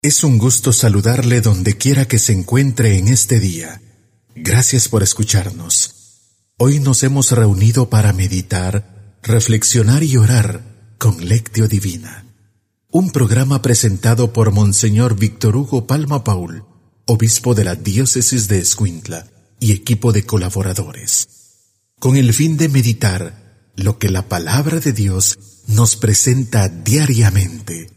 Es un gusto saludarle donde quiera que se encuentre en este día. Gracias por escucharnos. Hoy nos hemos reunido para meditar, reflexionar y orar con Lectio Divina. Un programa presentado por Monseñor Víctor Hugo Palma Paul, obispo de la diócesis de Escuintla y equipo de colaboradores, con el fin de meditar lo que la palabra de Dios nos presenta diariamente.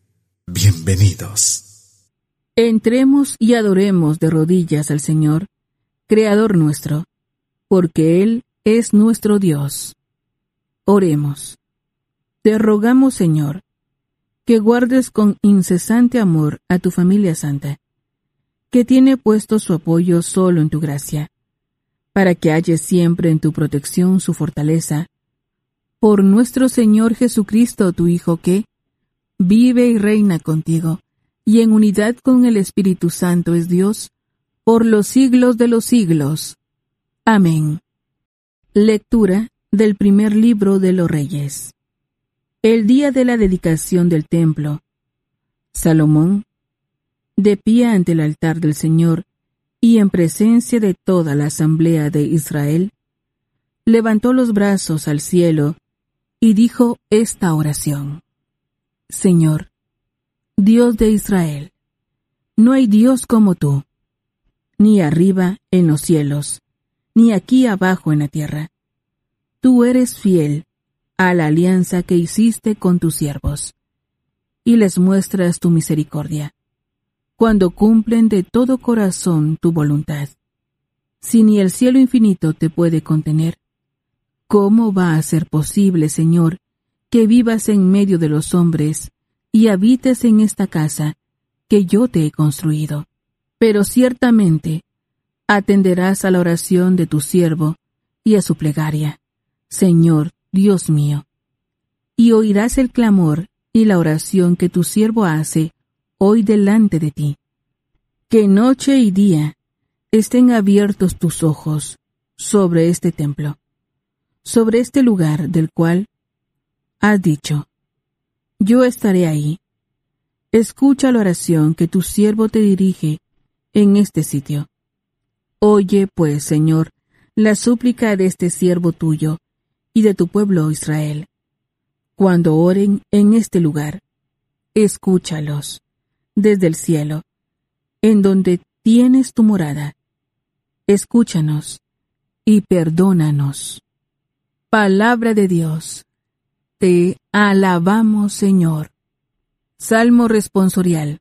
Bienvenidos. Entremos y adoremos de rodillas al Señor, Creador nuestro, porque Él es nuestro Dios. Oremos. Te rogamos, Señor, que guardes con incesante amor a tu familia santa, que tiene puesto su apoyo solo en tu gracia, para que halles siempre en tu protección su fortaleza, por nuestro Señor Jesucristo, tu Hijo, que vive y reina contigo, y en unidad con el Espíritu Santo es Dios, por los siglos de los siglos. Amén. Lectura del primer libro de los Reyes. El día de la dedicación del templo, Salomón, de pie ante el altar del Señor y en presencia de toda la asamblea de Israel, levantó los brazos al cielo y dijo esta oración: Señor, Dios de Israel, no hay Dios como tú, ni arriba en los cielos, ni aquí abajo en la tierra. Tú eres fiel a la alianza que hiciste con tus siervos, y les muestras tu misericordia, cuando cumplen de todo corazón tu voluntad. Si ni el cielo infinito te puede contener, ¿cómo va a ser posible, Señor, que vivas en medio de los hombres y habites en esta casa que yo te he construido? Pero ciertamente atenderás a la oración de tu siervo y a su plegaria, Señor Dios mío, y oirás el clamor y la oración que tu siervo hace hoy delante de ti. Que noche y día estén abiertos tus ojos sobre este templo, sobre este lugar del cual has dicho: yo estaré ahí. Escucha la oración que tu siervo te dirige en este sitio. Oye, pues, Señor, la súplica de este siervo tuyo y de tu pueblo Israel. Cuando oren en este lugar, escúchalos desde el cielo, en donde tienes tu morada. Escúchanos y perdónanos. Palabra de Dios. Te alabamos, Señor. Salmo responsorial.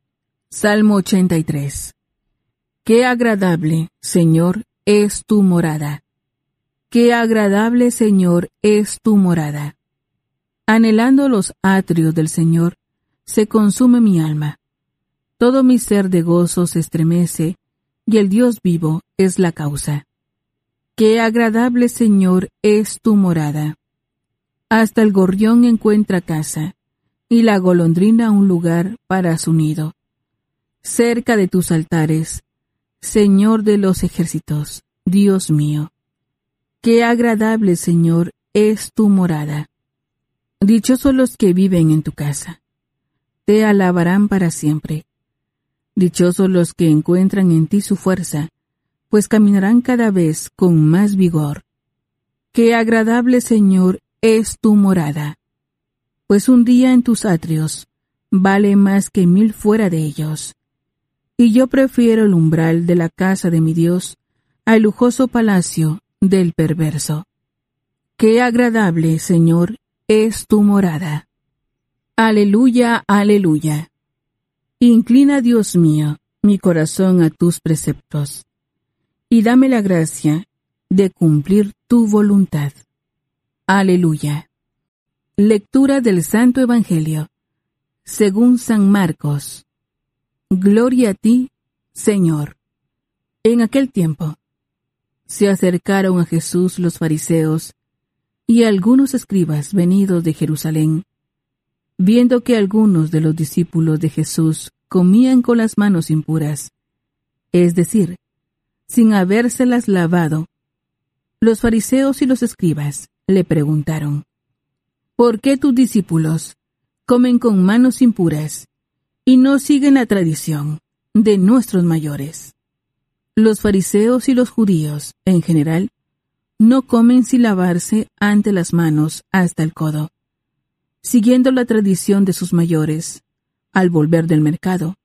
Salmo 83. Qué agradable, Señor, es tu morada. Qué agradable, Señor, es tu morada. Anhelando los atrios del Señor, se consume mi alma. Todo mi ser de gozo se estremece, y el Dios vivo es la causa. Qué agradable, Señor, es tu morada. Hasta el gorrión encuentra casa, y la golondrina un lugar para su nido. Cerca de tus altares, Señor de los ejércitos, Dios mío. Qué agradable, Señor, es tu morada. Dichosos los que viven en tu casa. Te alabarán para siempre. Dichosos los que encuentran en ti su fuerza, pues caminarán cada vez con más vigor. Qué agradable, Señor, es tu morada. Pues un día en tus atrios vale más que 1000 fuera de ellos. Y yo prefiero el umbral de la casa de mi Dios al lujoso palacio del perverso. Qué agradable, Señor, es tu morada. Aleluya, aleluya. Inclina, Dios mío, mi corazón a tus preceptos, y dame la gracia de cumplir tu voluntad. Aleluya. Lectura del Santo Evangelio, según San Marcos. Gloria a ti, Señor. En aquel tiempo, se acercaron a Jesús los fariseos y algunos escribas venidos de Jerusalén, viendo que algunos de los discípulos de Jesús comían con las manos impuras, es decir, sin habérselas lavado. Los fariseos y los escribas le preguntaron: ¿por qué tus discípulos comen con manos impuras y no siguen la tradición de nuestros mayores. Los fariseos y los judíos, en general, no comen sin lavarse ante las manos hasta el codo, siguiendo la tradición de sus mayores. Al volver del mercado,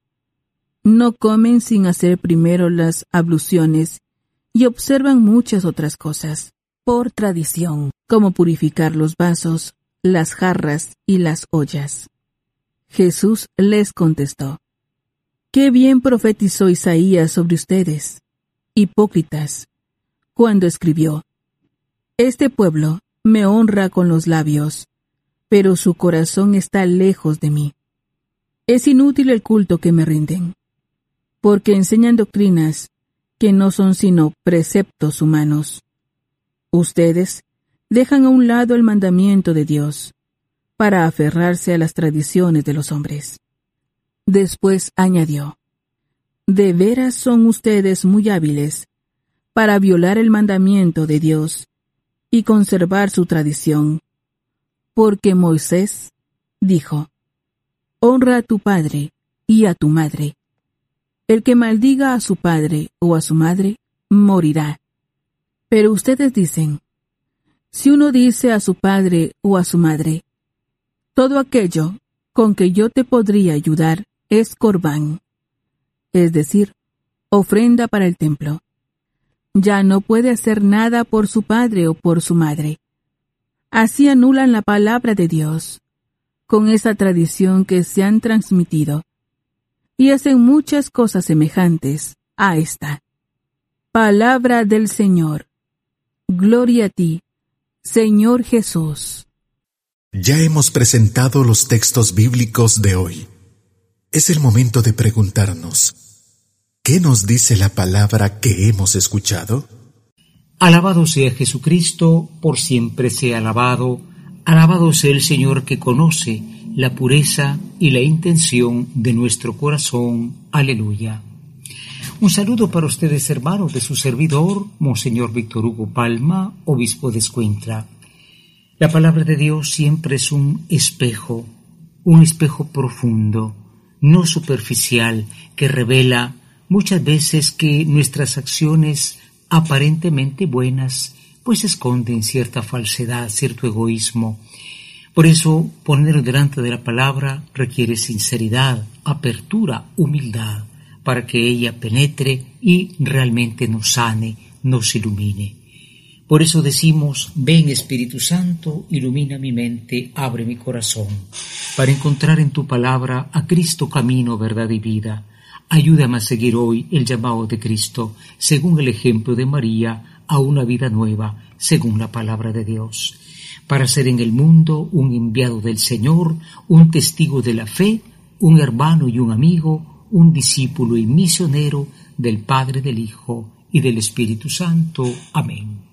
no comen sin hacer primero las abluciones y observan muchas otras cosas, por tradición, como purificar los vasos, las jarras y las ollas. Jesús les contestó: «Qué bien profetizó Isaías sobre ustedes, hipócritas, cuando escribió: Este pueblo me honra con los labios, pero su corazón está lejos de mí. Es inútil el culto que me rinden, porque enseñan doctrinas que no son sino preceptos humanos. Ustedes dejan a un lado el mandamiento de Dios para aferrarse a las tradiciones de los hombres». Después añadió: «De veras son ustedes muy hábiles para violar el mandamiento de Dios y conservar su tradición, porque Moisés dijo: Honra a tu padre y a tu madre. El que maldiga a su padre o a su madre, morirá. Pero ustedes dicen: si uno dice a su padre o a su madre, todo aquello con que yo te podría ayudar es corbán, es decir, ofrenda para el templo, ya no puede hacer nada por su padre o por su madre. Así anulan la palabra de Dios, con esa tradición que se han transmitido, y hacen muchas cosas semejantes a esta. Palabra del Señor. Gloria a ti, Señor Jesús». Ya hemos presentado los textos bíblicos de hoy. Es el momento de preguntarnos: ¿qué nos dice la palabra que hemos escuchado? Alabado sea Jesucristo, por siempre sea alabado. Alabado sea el Señor que conoce la pureza y la intención de nuestro corazón. Aleluya. Un saludo para ustedes, hermanos, de su servidor, Monseñor Víctor Hugo Palma, obispo de Escuintla. La palabra de Dios siempre es un espejo profundo, no superficial, que revela muchas veces que nuestras acciones aparentemente buenas, pues esconden cierta falsedad, cierto egoísmo. Por eso, ponernos delante de la palabra requiere sinceridad, apertura, humildad, para que ella penetre y realmente nos sane, nos ilumine. Por eso decimos: ven Espíritu Santo, ilumina mi mente, abre mi corazón, para encontrar en tu palabra a Cristo camino, verdad y vida. Ayúdame a seguir hoy el llamado de Cristo, según el ejemplo de María, a una vida nueva, según la palabra de Dios, para ser en el mundo un enviado del Señor, un testigo de la fe, un hermano y un amigo, un discípulo y misionero del Padre, del Hijo y del Espíritu Santo. Amén.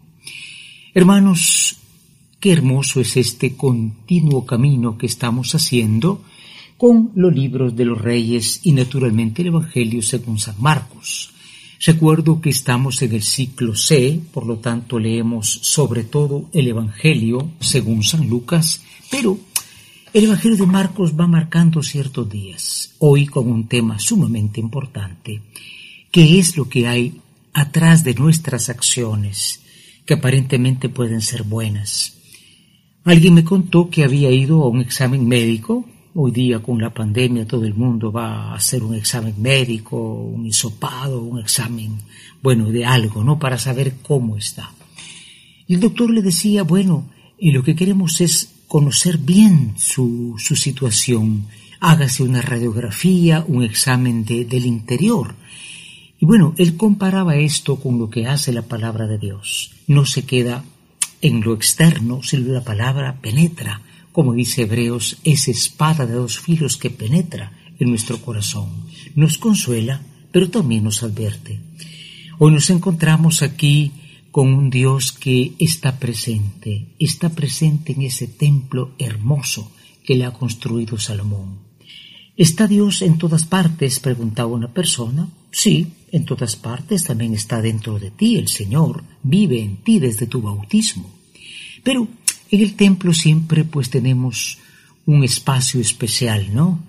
Hermanos, qué hermoso es este continuo camino que estamos haciendo con los libros de los Reyes y naturalmente el Evangelio según San Marcos. Recuerdo que estamos en el ciclo C, por lo tanto leemos sobre todo el Evangelio según San Lucas, pero el Evangelio de Marcos va marcando ciertos días, hoy con un tema sumamente importante: ¿qué es lo que hay atrás de nuestras acciones, que aparentemente pueden ser buenas? Alguien me contó que había ido a un examen médico. Hoy día con la pandemia todo el mundo va a hacer un examen médico, un hisopado, un examen, de algo, ¿no? Para saber cómo está. Y el doctor le decía, lo que queremos es conocer bien su situación. Hágase una radiografía, un examen del interior. Y él comparaba esto con lo que hace la palabra de Dios. No se queda en lo externo, sino la palabra penetra. Como dice Hebreos, es espada de dos filos que penetra en nuestro corazón. Nos consuela, pero también nos advierte. Hoy nos encontramos aquí con un Dios que está presente en ese templo hermoso que le ha construido Salomón. ¿Está Dios en todas partes?, preguntaba una persona. Sí, en todas partes, también está dentro de ti. El Señor vive en ti desde tu bautismo. Pero en el templo siempre tenemos un espacio especial, ¿no?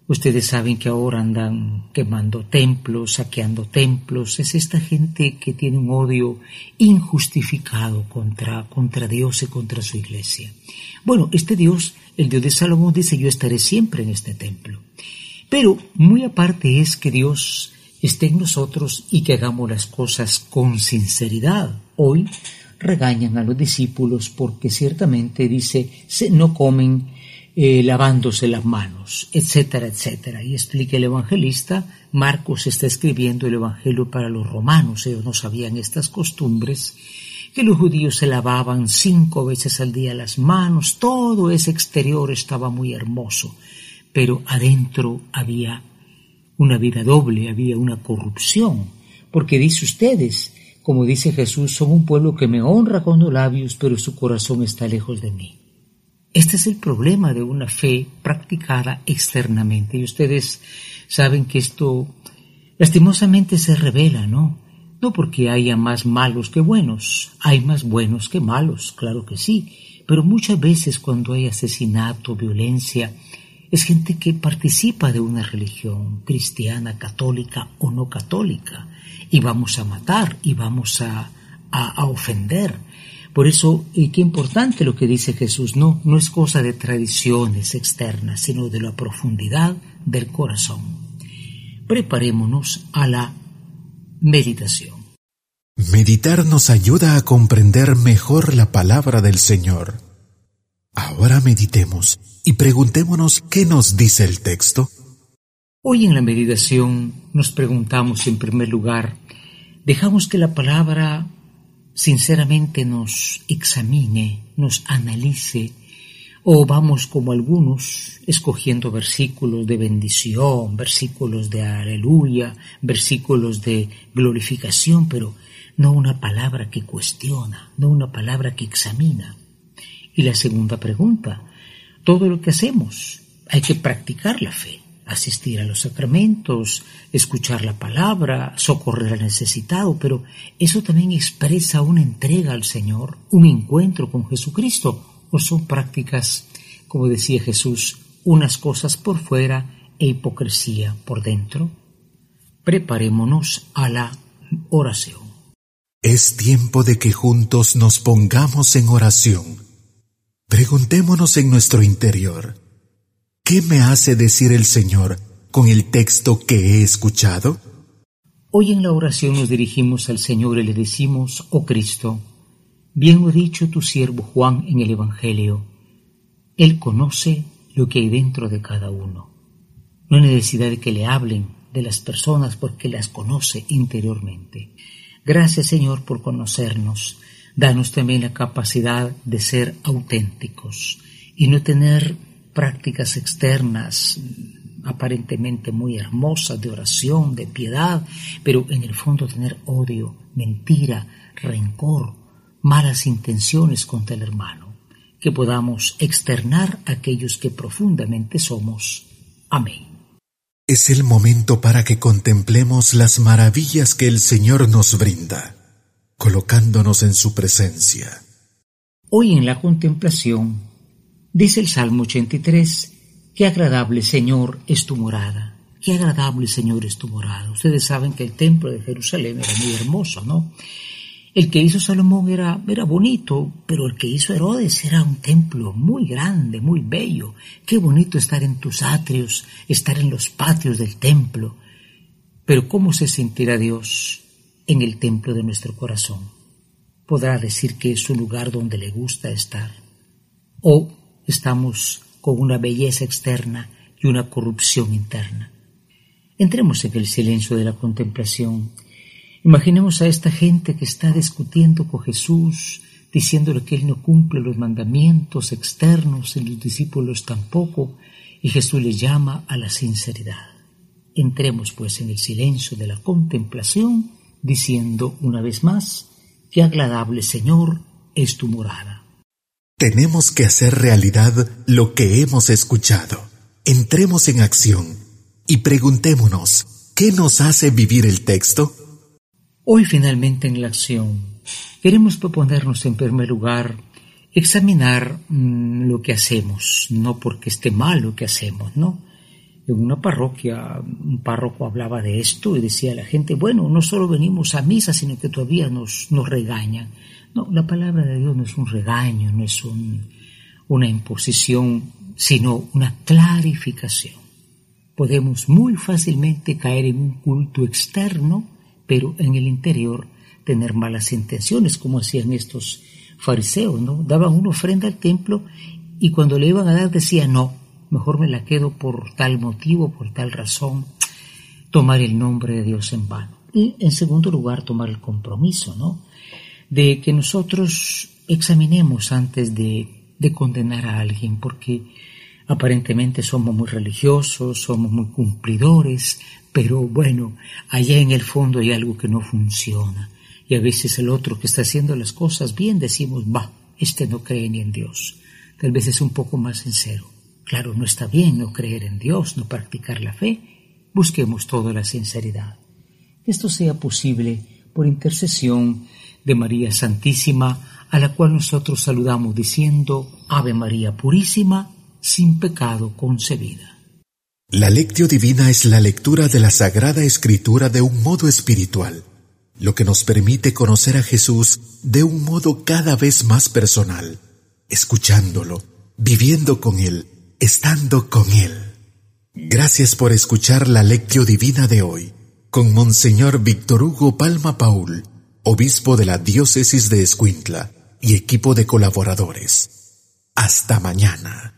Ustedes saben que ahora andan quemando templos, saqueando templos. Es esta gente que tiene un odio injustificado contra Dios y contra su iglesia. Bueno, este Dios, el Dios de Salomón, dice: yo estaré siempre en este templo. Pero muy aparte es que Dios esté en nosotros y que hagamos las cosas con sinceridad. Hoy regañan a los discípulos porque ciertamente dice: no comen lavándose las manos, etcétera, etcétera. Y explica el evangelista, Marcos está escribiendo el evangelio para los romanos. Ellos no sabían estas costumbres, que los judíos se lavaban 5 veces al día las manos. Todo ese exterior estaba muy hermoso, pero adentro había una vida doble, había una corrupción, porque dice: ustedes, como dice Jesús, son un pueblo que me honra con los labios, pero su corazón está lejos de mí. Este es el problema de una fe practicada externamente. Y ustedes saben que esto lastimosamente se revela, ¿no? No porque haya más malos que buenos, hay más buenos que malos, claro que sí. Pero muchas veces cuando hay asesinato, violencia, es gente que participa de una religión cristiana, católica o no católica. Y vamos a matar y vamos a ofender. Por eso, qué importante lo que dice Jesús, no es cosa de tradiciones externas, sino de la profundidad del corazón. Preparémonos a la meditación. Meditar nos ayuda a comprender mejor la palabra del Señor. Ahora meditemos y preguntémonos qué nos dice el texto. Hoy en la meditación nos preguntamos en primer lugar, ¿dejamos que la palabra sinceramente nos examine, nos analice, o vamos como algunos escogiendo versículos de bendición, versículos de aleluya, versículos de glorificación, pero no una palabra que cuestiona, no una palabra que examina? Y la segunda pregunta, todo lo que hacemos, hay que practicar la fe, asistir a los sacramentos, escuchar la palabra, socorrer al necesitado, pero eso también expresa una entrega al Señor, un encuentro con Jesucristo, o son prácticas, como decía Jesús, unas cosas por fuera e hipocresía por dentro. Preparémonos a la oración. Es tiempo de que juntos nos pongamos en oración. Preguntémonos en nuestro interior: ¿qué me hace decir el Señor con el texto que he escuchado? Hoy en la oración nos dirigimos al Señor y le decimos: oh Cristo, bien lo ha dicho tu siervo Juan en el Evangelio. Él conoce lo que hay dentro de cada uno. No hay necesidad de que le hablen de las personas porque las conoce interiormente. Gracias, Señor, por conocernos. Danos también la capacidad de ser auténticos y no tener prácticas externas aparentemente muy hermosas de oración, de piedad, pero en el fondo tener odio, mentira, rencor, malas intenciones contra el hermano. Que podamos externar a aquellos que profundamente somos. Amén. Es el momento para que contemplemos las maravillas que el Señor nos brinda, colocándonos en su presencia. Hoy en la contemplación, dice el Salmo 83, qué agradable, Señor, es tu morada. Qué agradable, Señor, es tu morada. Ustedes saben que el templo de Jerusalén era muy hermoso, ¿no? El que hizo Salomón era bonito, pero el que hizo Herodes era un templo muy grande, muy bello. Qué bonito estar en tus atrios, estar en los patios del templo. Pero ¿cómo se sentirá Dios en el templo de nuestro corazón? ¿Podrá decir que es un lugar donde le gusta estar? ¿O estamos con una belleza externa y una corrupción interna? Entremos en el silencio de la contemplación. Imaginemos a esta gente que está discutiendo con Jesús, diciéndole que Él no cumple los mandamientos externos y los discípulos tampoco, y Jesús les llama a la sinceridad. Entremos pues en el silencio de la contemplación, diciendo una vez más, qué agradable, Señor, es tu morada. Tenemos que hacer realidad lo que hemos escuchado. Entremos en acción y preguntémonos, ¿qué nos hace vivir el texto? Hoy finalmente en la acción queremos proponernos en primer lugar examinar lo que hacemos, no porque esté mal lo que hacemos, ¿no? En una parroquia, un párroco hablaba de esto y decía a la gente, bueno, no solo venimos a misa, sino que todavía nos regañan. No, la palabra de Dios no es un regaño, no es una imposición, sino una clarificación. Podemos muy fácilmente caer en un culto externo, pero en el interior tener malas intenciones, como hacían estos fariseos, ¿no? Daban una ofrenda al templo y cuando le iban a dar decían, no, mejor me la quedo por tal motivo, por tal razón, tomar el nombre de Dios en vano. Y en segundo lugar, tomar el compromiso, ¿no? De que nosotros examinemos antes de condenar a alguien, porque aparentemente somos muy religiosos, somos muy cumplidores, pero bueno, allá en el fondo hay algo que no funciona. Y a veces el otro que está haciendo las cosas bien decimos, este no cree ni en Dios. Tal vez es un poco más sincero. Claro, no está bien no creer en Dios, no practicar la fe. Busquemos toda la sinceridad. Que esto sea posible por intercesión de María Santísima, a la cual nosotros saludamos diciendo, Ave María Purísima, sin pecado concebida. La Lectio Divina es la lectura de la Sagrada Escritura de un modo espiritual, lo que nos permite conocer a Jesús de un modo cada vez más personal, escuchándolo, viviendo con Él, estando con Él. Gracias por escuchar la Lectio Divina de hoy, con Monseñor Víctor Hugo Palma Paul, obispo de la Diócesis de Escuintla, y equipo de colaboradores. Hasta mañana.